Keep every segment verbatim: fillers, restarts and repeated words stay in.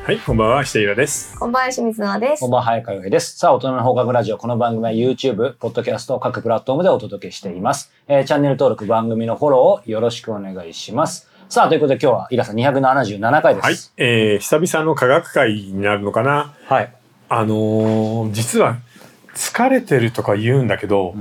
はい、こんばんは、下平です。 こんばんは、清水菜です。 こんばんは、早川洋平です。さあ、大人の放課後ラジオ。この番組は YouTube、ポッドキャスト、各プラットフォームでお届けしています。えー、チャンネル登録、番組のフォローをよろしくお願いします。さあ、ということで今日は、イラさんにひゃくななじゅうななかいです。 はい、えー、久々の科学会になるのかな。 はい。 あのー、実は、疲れてるとか言うんだけど、うん、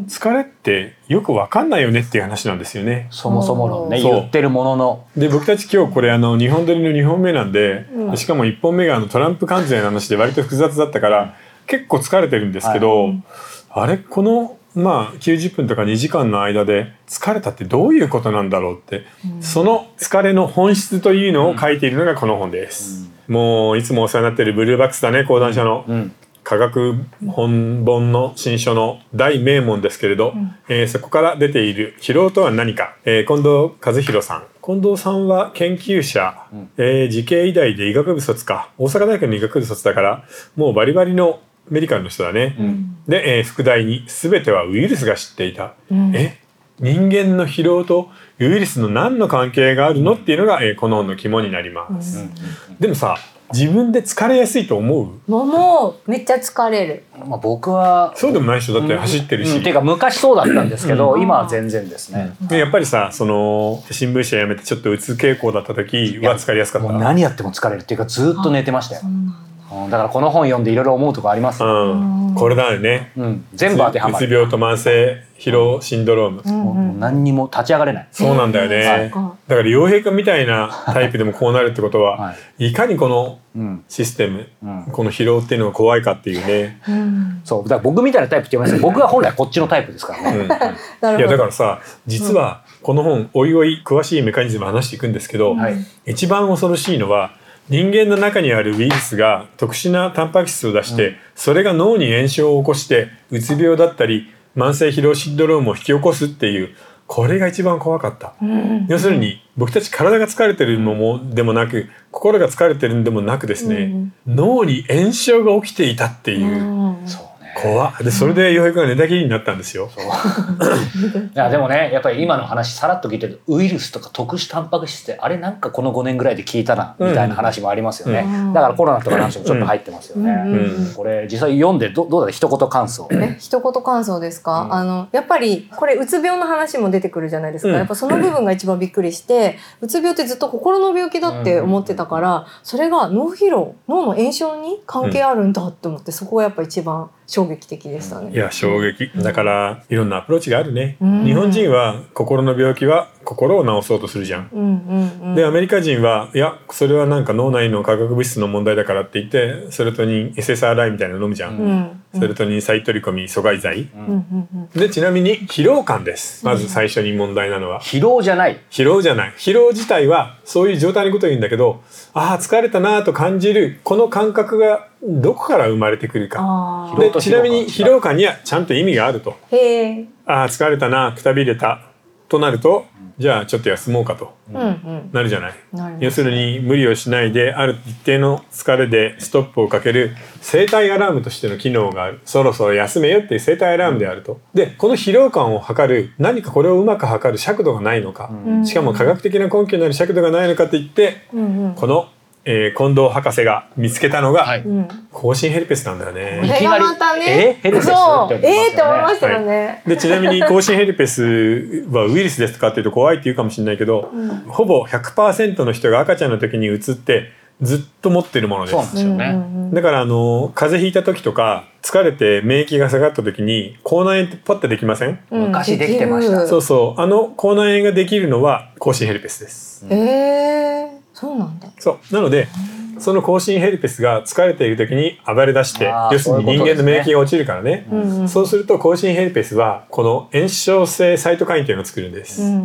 疲れってよくわかんないよねっていう話なんですよね。 そもそも論ね、言ってるものの。 で、僕たち今日これあのにほん撮りのにほんめなんで、うん、しかもいっぽんめがあのトランプ関税の話で割と複雑だったから、うん、結構疲れてるんですけど、はい、あれこのまあきゅうじゅっぷんとかにじかんの間で疲れたってどういうことなんだろうって、うん、その疲れの本質というのを書いているのがこの本です。うん、もういつもお世話になっているブルーバックスだね、講談社の。うんうん、科学本本の新書の大名門ですけれど、うん、えー、そこから出ている疲労とは何か、えー、近藤和弘さん近藤さんは研究者、うん、えー、慈恵医大で医学部卒か大阪大学の医学部卒だからもうバリバリのメディカルの人だね、うん、で、えー、副題に全てはウイルスが知っていた、うん、え人間の疲労とウイルスの何の関係があるのっていうのが、えー、この本の肝になります、うん、でもさ自分で疲れやすいと思う？ もうめっちゃ疲れる。 まあ、僕はそうでもない人だって走ってるし、 うんうん、ていうか昔そうだったんですけど、うん、今は全然ですね、 うん、やっぱりさその新聞社辞めてちょっとうつ傾向だった時は疲れやすかった。 もう何やっても疲れるっていうかずっと寝てましたよ。だからこの本読んでいろいろ思うとこありますよ、 うん、これだよね、 うん、全部当てはまる。 うつ病と慢性疲労シンドローム、 うんうん、何にも立ち上がれない。 そうなんだよね、はい、だから陽平君みたいなタイプでもこうなるってことは、はい、いかにこのシステム、うん、この疲労っていうのが怖いかっていうね、 うん、そうだから僕みたいなタイプって言われますけど僕は本来こっちのタイプですからね、うんはい、いやだからさ実はこの本おいおい詳しいメカニズムを話していくんですけど、うんはい、一番恐ろしいのは人間の中にあるウイルスが特殊なタンパク質を出して、うん、それが脳に炎症を起こしてうつ病だったり慢性疲労シンドロームを引き起こすっていうこれが一番怖かった、うん、要するに僕たち体が疲れてるのもでもなく心が疲れてるんでもなくですね、うん、脳に炎症が起きていたっていう、うん、そう怖っでそれで洋平君が寝たきりになったんですよ。そういやでもねやっぱり今の話さらっと聞いてるウイルスとか特殊タンパク質ってあれなんかこのごねんぐらいで聞いたなみたいな話もありますよね、うん、だからコロナとかの話もちょっと入ってますよね、うんうん、これ実際読んで ど, どうだった一言感想。 え一言感想ですか、うん、あのやっぱりこれうつ病の話も出てくるじゃないですか、うん、やっぱその部分が一番びっくりしてうつ病ってずっと心の病気だって思ってたから、うん、それが脳疲労脳の炎症に関係あるんだって思って、そこがやっぱ一番衝撃的でしたね。 いや衝撃だからいろんなアプローチがあるね、うん、日本人は心の病気は心を治そうとするじゃん、うんうんうん、でアメリカ人はいやそれはなんか脳内の化学物質の問題だからって言ってセロトニン エスエスアールアイ みたいなの飲むじゃん、うんうん、セロトニン再取り込み阻害剤、うんうんうん、でちなみに疲労感です。まず最初に問題なのは、うん、 疲労じゃない疲労じゃない疲労自体はそういう状態のことを言うんだけどああ疲れたなと感じるこの感覚がどこから生まれてくるかでちなみに疲労感にはちゃんと意味があると。へーあ疲れたなくたびれたとなるとじゃあちょっと休もうかと、うんうん、なるじゃない、ね、要するに無理をしないである一定の疲れでストップをかける生体アラームとしての機能がある。そろそろ休めよっていう生体アラームであると。でこの疲労感を測る何かこれをうまく測る尺度がないのか、うん、しかも科学的な根拠になる尺度がないのかといって、うんうん、このえー、近藤博士が見つけたのが、はい、口唇ヘルペスなんだよね。 いきなりまたね、えー、ヘルペスそうってえーって思いましたよね、 はい、でちなみに口唇ヘルペスはウイルスですかっていうと怖いって言うかもしれないけど、うん、ほぼ ひゃくパーセント の人が赤ちゃんの時にうつってずっと持ってるものです。 そうなんですよね。 だからあの風邪ひいた時とか疲れて免疫が下がった時に口内炎ってパッとできません？ うん、昔できてました。 そうそうあの口内炎ができるのは口唇ヘルペスです。 へ、うん、えーそうなんだ。 そうなのでその口唇ヘルペスが疲れている時に暴れ出して要するに人間の免疫が落ちるからね、そういうことですね。そうすると口唇ヘルペスはこの炎症性サイトカインというのを作るんです、うんうんうん、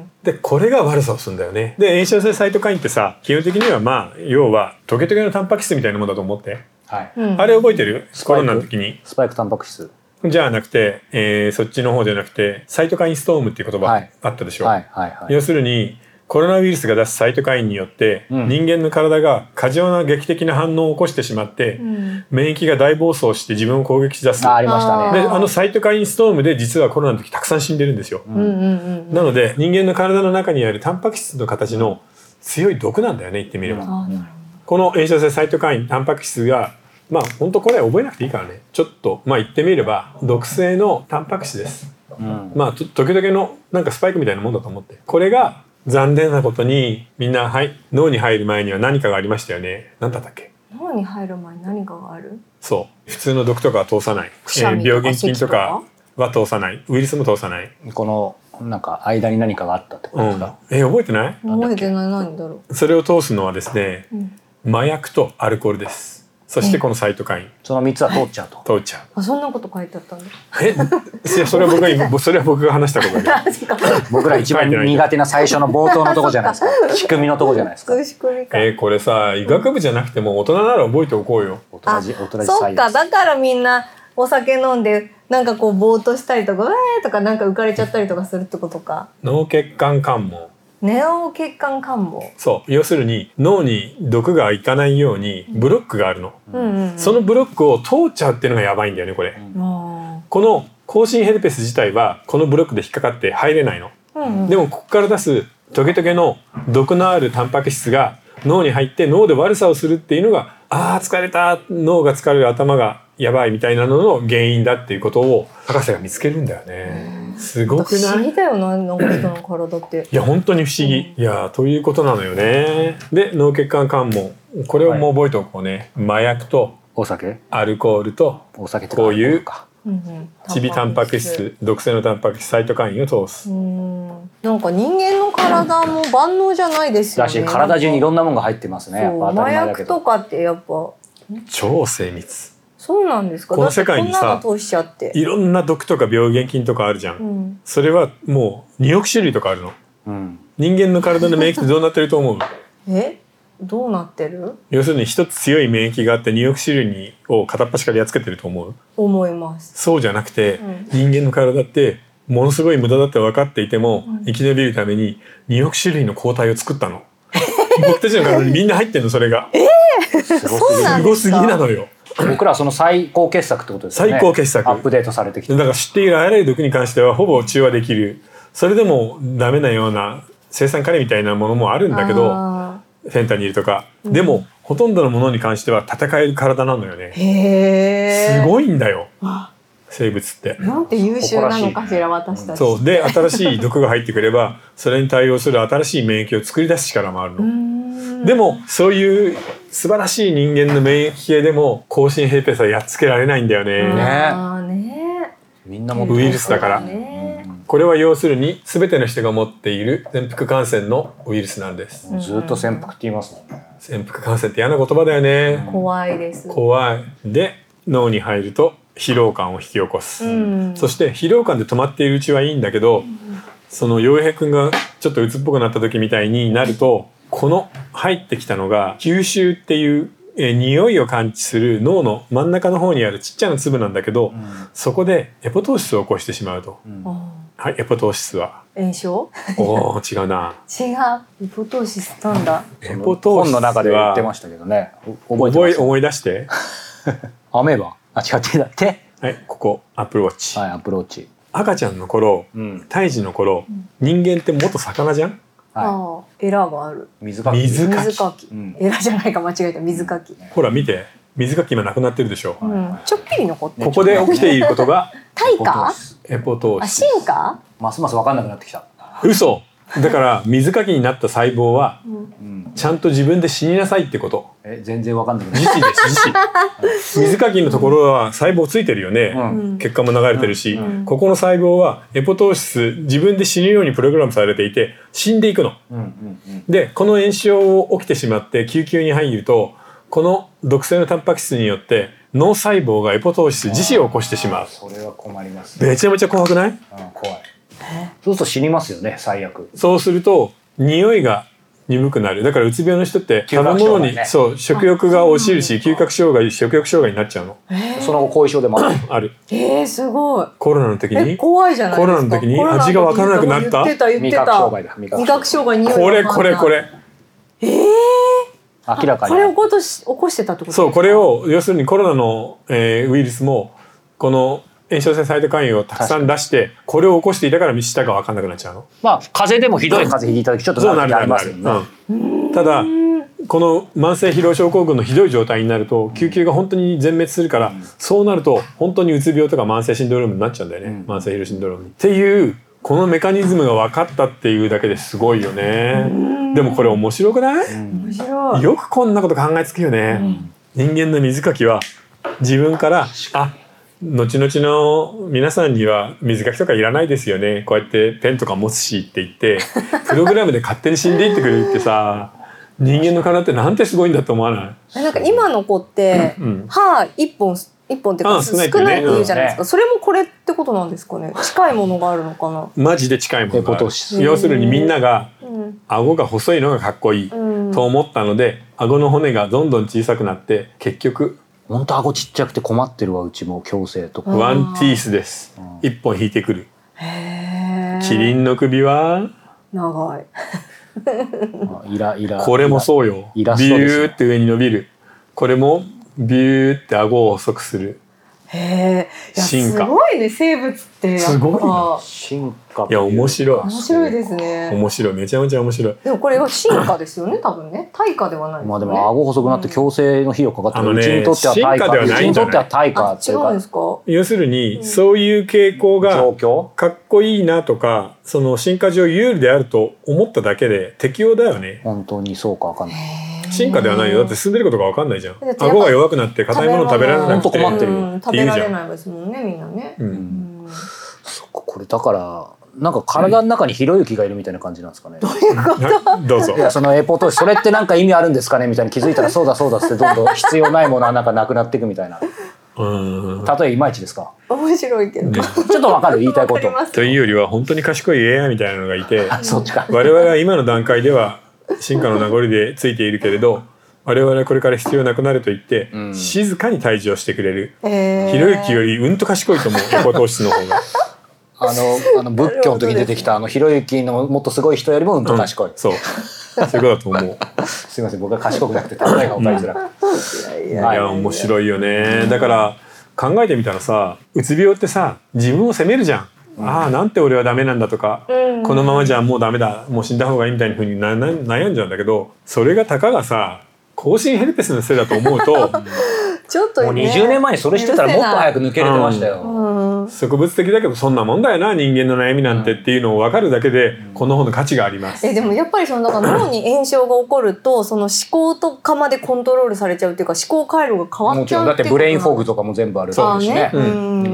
でこれが悪さをするんだよね。で炎症性サイトカインってさ基本的にはまあ要はトゲトゲのタンパク質みたいなものだと思って、はい、あれ覚えてる？コロナの時にスパイクタンパク質じゃなくて、えー、そっちの方じゃなくてサイトカインストームっていう言葉あったでしょ、はいはいはいはい、要するにコロナウイルスが出すサイトカインによって、うん、人間の体が過剰な劇的な反応を起こしてしまって、うん、免疫が大暴走して自分を攻撃し出す。 あ, ありましたね。 であのサイトカインストームで実はコロナの時たくさん死んでるんですよ、うんうんうんうん、なので人間の体の中にあるタンパク質の形の強い毒なんだよね言ってみれば、うん、 この炎症性サイトカインタンパク質がまあ本当これ覚えなくていいからね、ちょっとまあ言ってみれば毒性のタンパク質です、うん、まあ時々のなんかスパイクみたいなもんだと思って、これが残念なことにみんな、はい、脳に入る前には何かがありましたよね。何だったっけ？ 脳に入る前に何かがある？ そう普通の毒とかは通さない、えー、病原菌とかは通さない、ウイルスも通さない。 このなんか間に何かがあったってことですか？ うん、えー、覚えてない？ 覚えてない。何だろう。それを通すのはですね、うん、麻薬とアルコールです。そしてこのサイトカイン、 そのみっつは通っちゃうと。 通っちゃう。 あ、そんなこと書いてあったんだ。 え、それは僕がそれは僕が話したことだけど。 僕ら一番苦手な最初の冒頭のとこじゃないですか。仕組みのとこじゃないですか。 仕組みか。 えー、これさ、医学部じゃなくても大人なら覚えておこうよ。 大人じ大人じそっか、だからみんなお酒飲んでなんかこうぼーっとしたりとか、うえーとかなんか浮かれちゃったりとかするってことか。 脳血管関門。 脳血管関門。 そう要するに脳に毒がいかないようにブロックがあるの、うんうんうん、そのブロックを通っちゃうっていうのがやばいんだよねこれ、うん、この口唇ヘルペス自体はこのブロックで引っかかって入れないの、うんうん、でもここから出すトゲトゲの毒のあるタンパク質が脳に入って脳で悪さをするっていうのが、あー疲れた、脳が疲れる、頭がやばいみたいなのの原因だっていうことを博士が見つけるんだよね。すごくない？ 不思議だよな、なんか人の体って。 いや本当に不思議、うん、いやということなのよね。で脳血管関門、これをもう覚えておこうね、はい、麻薬とお酒、 アルコールとお酒とこういううんうん、 チビタンパク質、毒性のタンパク質サイトカインを通す。 うん、なんか人間の体も万能じゃないですよね。 だし体中にいろんなものが入ってますね。やっぱ当たり前だけど。 麻薬とかってやっぱ超精密。 そうなんですか。 この世界にさ、 通しちゃっていろんな毒とか病原菌とかあるじゃん、うん、それはもうにおく種類とかあるの、うん、人間の体の免疫ってどうなってると思う？ えどうなってる？ 要するに一つ強い免疫があってにおく種類にを片っ端からやっつけてると思う？ 思います。 そうじゃなくて、うん、人間の体ってものすごい無駄だって分かっていても、うん、生き延びるためににおく種類の抗体を作ったの僕たちの体にみんな入ってんのそれが。 えー、すごすぎなのよ。 僕らはその最高傑作ってことですよね。 最高傑作。 アップデートされてきて。 だから知っているあらゆる毒に関してはほぼ中和できる。それでもダメなような青酸カリみたいなものもあるんだけど、フェンタニルとか、うん、でもほとんどのものに関しては戦える体なのよね。 へー、 すごいんだよ生物って。 なんて優秀なのかしら私たち。 そうで新しい毒が入ってくればそれに対応する新しい免疫を作り出す力もあるの。でもそういう素晴らしい人間の免疫系でも口唇ヘルペスはやっつけられないんだよね。 あね、 みんなもウイルスだから、ね、これは要するに全ての人が持っている潜伏感染のウイルスなんです、 うん、ずっと潜伏って言いますもんね。 潜伏感染って嫌な言葉だよね、 うん、怖いです。 怖い。で脳に入ると疲労感を引き起こす、うん、そして疲労感で止まっているうちはいいんだけど、うん、その陽平くんがちょっと鬱っぽくなった時みたいになるとこの入ってきたのが吸収っていうえ匂いを感知する脳の真ん中の方にあるちっちゃな粒なんだけど、うん、そこでエポトーシスを起こしてしまうと、うん、はい、エポトーシスは炎症？ おー違うな違う。エポトーシスなんだ。 エポトーシスは本の中で言ってましたけどね。 覚えてます。思い出してアメーバあ違ってだってはい、ここアップルウォッチ。 はい、アップルウォッチ。 赤ちゃんの頃、うん、胎児の頃、うん、人間って元魚じゃん。 はい、あエラがある。 水かき。 水かき。 水かき。うん、エラじゃないか間違えた。水かき。 ほら見て、水かき今なくなってるでしょ。 うん、ちょっぴり残ってる。 ここで起きていることが退化？ エポトーシス。 あ、進化？ ますます分かんなくなってきた。 嘘。だから水かきになった細胞は、うん、ちゃんと自分で死になさいってこと。 え全然分かんなくなってきた。自死です自死。水かきのところは細胞ついてるよね。うん、血管も流れてるし、うん、ここの細胞はエポトーシス自分で死ぬようにプログラムされていて死んでいくの。うんうんうん、でこの炎症起きてしまって救急に入るとこの毒性のタンパク質によって脳細胞がエポトーシス自死を起こしてしまう。 それは困ります、ね。 めちゃめちゃ怖くない？ うん、怖い。そうすると死にますよね最悪。 そうすると匂いが鈍くなる。だからうつ病の人って食べ物に、ね、そう食欲が落ちるし嗅覚障害食欲障害になっちゃうの。 その後後遺症でもある。 ある。 えー、すごい。 コロナの時に怖いじゃないですか。 コロナの時に味が分からなくなった。 言ってた言ってた。味覚障害だ。味覚障害匂いがこれこれこれ。 えー、 明らかにこれを起こし起こしてたってことですか？ そうこれを要するにコロナの、えー、ウイルスもこの炎症性サイトカインをたくさん出してこれを起こしていたから密したか分かんなくなっちゃうの。 まあ風邪でもひどい風邪ひいた時ちょっとなる時ありますよね。 うん、ただこの慢性疲労症候群のひどい状態になると救急が本当に全滅するから、うん、そうなると本当にうつ病とか慢性シンドロームになっちゃうんだよね、うん、慢性疲労シンドロームにっていうこのメカニズムが分かったっていうだけですごいよね。でもこれ面白くない？面白い。よくこんなこと考えつくよね、うん、人間の水かきは自分からあ後々の皆さんには水かきとかいらないですよね、こうやってペンとか持つしって言ってプログラムで勝手に死んでいってくれるってさ人間の体ってなんてすごいんだと思わない？ なんか今の子って、うん、歯一本一本っていうか少ないって言うじゃないですか、それもこれってことなんですかね。近いものがあるのかな。 マジで近いものがある。要するにみんなが、うん、顎が細いのがかっこいい、うん、と思ったので顎の骨がどんどん小さくなって結局ほんと顎ちっちゃくて困ってるわうちも矯正とか。 ワンティースです、うん、一本引いてくる。へキリンの首は長いイライラこれもそうよ。ビューって上に伸びる。これもビューって顎を細くする。 へえ、すごいね生物ってすごいな。 進化。 いや面白い。 面白いですね。 面白い、めちゃめちゃ面白い。 でもこれは進化ですよね、多分ね。対価ではないですよね。 まあでも顎細くなって矯正の費用かかってる。うちにとっては対価。うちにとっては対価っていうか。違うんですか。 要するに、うん、そういう傾向がかっこいいなとか、その進化上有利であると思っただけで適応だよね。 本当にそうかわかんない。 進化ではないよ。だって進んでることが分かんないじゃん。顎が弱くなって硬いもの食べられなくて困ってる、 うん、食べられないですもんねみんなね、うんうん、 そっかこれだからなんか体の中にひろゆきがいるみたいな感じなんですかね。 どういうことどうぞ。 いやそのエポ投資それってなんか意味あるんですかねみたいに気づいたらそうだそうだってどんどん必要ないものはなんかなくなっていくみたいな。うん例えいまいちですか。 面白いけど、ね、 ちょっとわかる言いたいこと。 というよりは本当に賢い エーアイ みたいなのがいてそっちか。 我々は今の段階では進化の名残でついているけれど我々はこれから必要なくなると言って、うん、静かに退治をしてくれる、えー、ひろゆきよりうんと賢いと思うエポ投資の方があのあの仏教の時に出てきたあのひろゆきのもっとすごい人よりもうんと賢い、うん、 そうそういうことだと思うすいません僕は賢くなくて考えが分かりづらく、 うん、いやいや面白いよね。だから考えてみたらさうつ病ってさ自分を責めるじゃん、うん、ああなんて俺はダメなんだとか、うん、このままじゃもうダメだもう死んだ方がいいみたいな風になな悩んじゃうんだけどそれがたかがさ口唇ヘルペスのせいだと思うとちょっと、ね、 もうにじゅうねんまえにそれしてたらもっと早く抜けれてましたよ、 うん、植物的だけどそんなもんだよな人間の悩みなんてっていうのを分かるだけで、うん、この本の価値があります。 えでもやっぱりそのだから脳に炎症が起こるとその思考とかまでコントロールされちゃうっていうか思考回路が変わっちゃうっていうこと。 だってブレインフォグとかも全部あるそうですしね、 うん、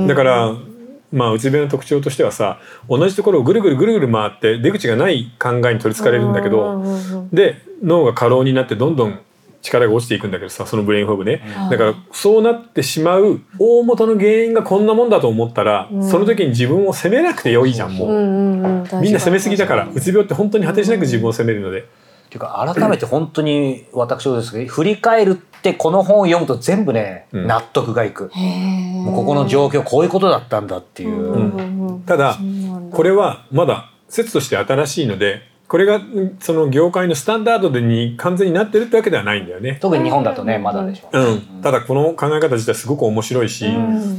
だからまあうつ病の特徴としてはさ同じところをぐるぐるぐるぐる回って出口がない考えに取りつかれるんだけどで脳が過労になってどんどん力が落ちていくんだけどさそのブレインフォグね、うん、だからそうなってしまう大元の原因がこんなもんだと思ったら、うん、その時に自分を責めなくてよいじゃんもう、うんうんうん、みんな責めすぎだからうつ病って本当に果てしなく自分を責めるので、うん、 っていうか改めて本当に私はですけど振り返るってこの本を読むと全部ね、うん、納得がいく。もうここの状況こういうことだったんだっていう、 うん、ただこれはまだ説として新しいのでこれがその業界のスタンダードでに完全になってるってわけではないんだよね。 特に日本だとねまだでしょう、 うん、ただこの考え方自体すごく面白いし、うん、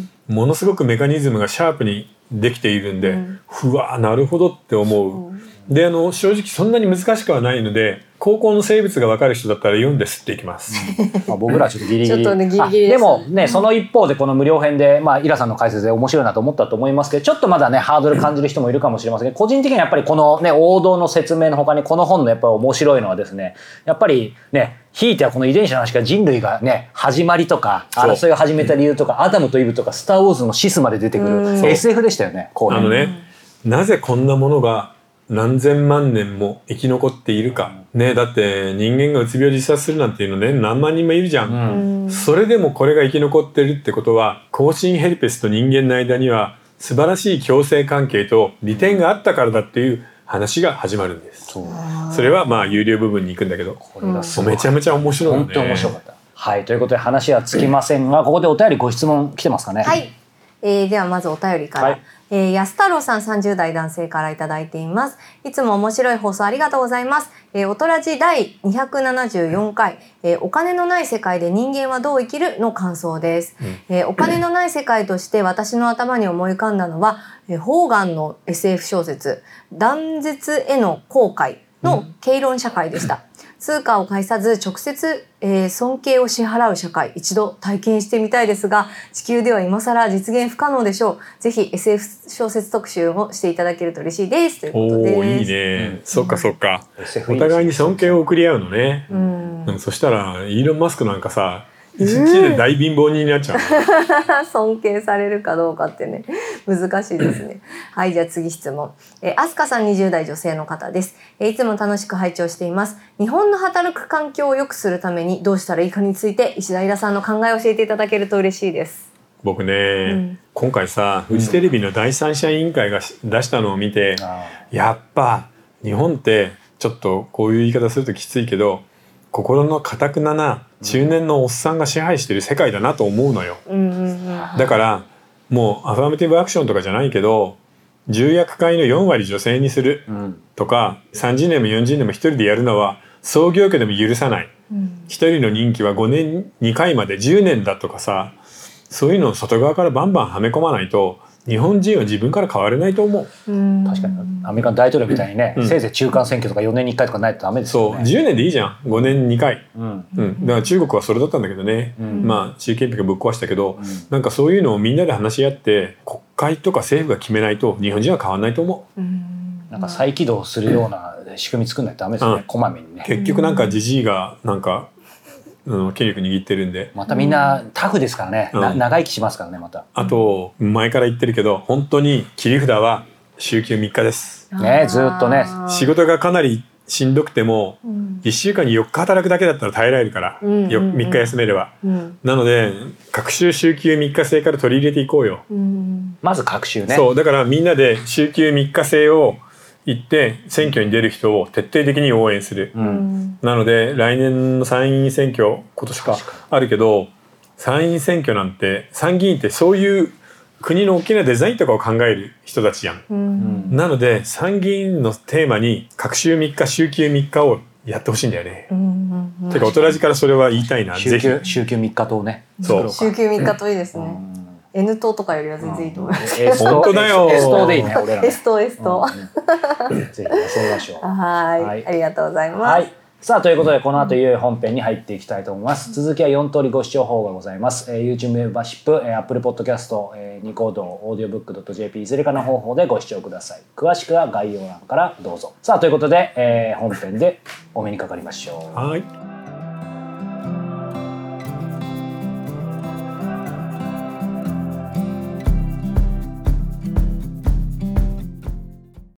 ものすごくメカニズムがシャープにできているんで、うん、ふわなるほどって思う、うん、であの正直そんなに難しくはないので高校の生物が分かる人だったら読んで吸っていきます、 まあ僕らはちょっとギリギリちょっとねギリギリです。 でもねその一方でこの無料編で、まあ、イラさんの解説で面白いなと思ったと思いますけどちょっとまだねハードル感じる人もいるかもしれませんけど個人的にはやっぱりこのね王道の説明の他にこの本のやっぱり面白いのはですねやっぱりねひいてはこの遺伝子の話から人類がね始まりとか争いを始めた理由とか、うん、アダムとイブとかスター・ウォーズのシスまで出てくる エスエフ でしたよね。こうねあのねなぜこんなものが何千万年も生き残っているか、ね、だって人間がうつ病を自殺するなんていうのね何万人もいるじゃん、うん、それでもこれが生き残ってるってことは口唇ヘルペスと人間の間には素晴らしい共生関係と利点があったからだっていう話が始まるんです。 そ, それはまあ有料部分に行くんだけどこれがめちゃめちゃ面白いね。 本当に面白かった。はいということで話はつきませんがここでお便りご質問来てますかね。 はい、えー、ではまずお便りから、はいえー、安太郎さんさんじゅう代男性からいただいています。いつも面白い放送ありがとうございます。えー、おとらじだいにひゃくななじゅうよんかい、えー、お金のない世界で人間はどう生きるの感想です、うんえー。お金のない世界として私の頭に思い浮かんだのは、えー、ホーガンの エスエフ 小説断絶への後悔の経論社会でした。 通貨を介さず直接、えー、尊敬を支払う社会、一度体験してみたいですが、地球では今更実現不可能でしょう。ぜひ エスエフ 小説特集をしていただけると嬉しいですということです。 おー、いいね、うん、そっかそっか、 エスエフお互いに尊敬を送り合うのね、 うん、 でもそしたらイーロン・マスクなんかさ、一日で大貧乏人になっちゃう、 うん、尊敬されるかどうかってね、難しいですね。はい、じゃあ次質問。えー、アスカさんにじゅう代女性の方です。えー、いつも楽しく拝聴しています。日本の働く環境を良くするためにどうしたらいいかについて石田イラさんの考えを教えていただけると嬉しいです。 僕ね、うん、今回さフジテレビの第三者委員会が出したのを見て、うん、やっぱ日本ってちょっとこういう言い方するときついけど、心の堅くなな中年のおっさんが支配してる世界だなと思うのよ、うんうんうん、だからもうアファーマティブアクションとかじゃないけど、重役会のよん割女性にするとか、うん、さんじゅうねんもよんじゅうねんも一人でやるのは創業家でも許さない、うん、一人の任期はごねんにかいまでじゅうねんだとかさ、そういうのを外側からバンバンはめ込まないと日本人は自分から変われないと思う。うん、 確かにアメリカの大統領みたいにね、うん、せいぜい中間選挙とかよねんにいっかいとかないとダメですよね。 そう、じゅうねんでいいじゃん、ごねんにかい、うんうん、だから中国はそれだったんだけどね、うん、まあ習近平がぶっ壊したけど、うん、なんかそういうのをみんなで話し合って国会とか政府が決めないと日本人は変わらないと思う、うん、 なんか再起動するような仕組み作んないとダメですよね、うん、こまめにね。 結局なんかジジイがなんかうん、権力握ってるんで、 またみんなタフですからね、うん、な長生きしますからね。またあと前から言ってるけど本当に切り札は週休みっかですね。ずっとね仕事がかなりしんどくても、うん、いっしゅうかんによっか働くだけだったら耐えられるから、うんうんうん、みっか休めれば、うん、なので隔週週休みっか制から取り入れていこうよ、うん、 まず隔週ね。 そうだからみんなで週休みっか制を行って選挙に出る人を徹底的に応援する、うん、なので来年の参院選挙今年かあるけど、参院選挙なんて参議院ってそういう国の大きなデザインとかを考える人たちやん、うん、なので参議院のテーマに隔週みっか週休みっかをやってほしいんだよね、うんうんうん、てかおとらじからそれは言いたいな。 週休、週休みっか党ね。 そう週休みっか党いいですね、うん、N 党とかよりは全然いいと思います。 本当だよ。 S 党でいいね。俺らね。 S 党 S 党、 うん、ぜひそうましょう。 はい、はい、ありがとうございます。 はい、さあということでこの後いよいよ本編に入っていきたいと思います。続きはよん通りご視聴方法がございます。えー、YouTube メンバーシップ、えー、Apple Podcast、えー、ニコード、オーディオブックドットジェーピー いずれかの方法でご視聴ください。詳しくは概要欄からどうぞ。さあということで、えー、本編でお目にかかりましょう。 はい。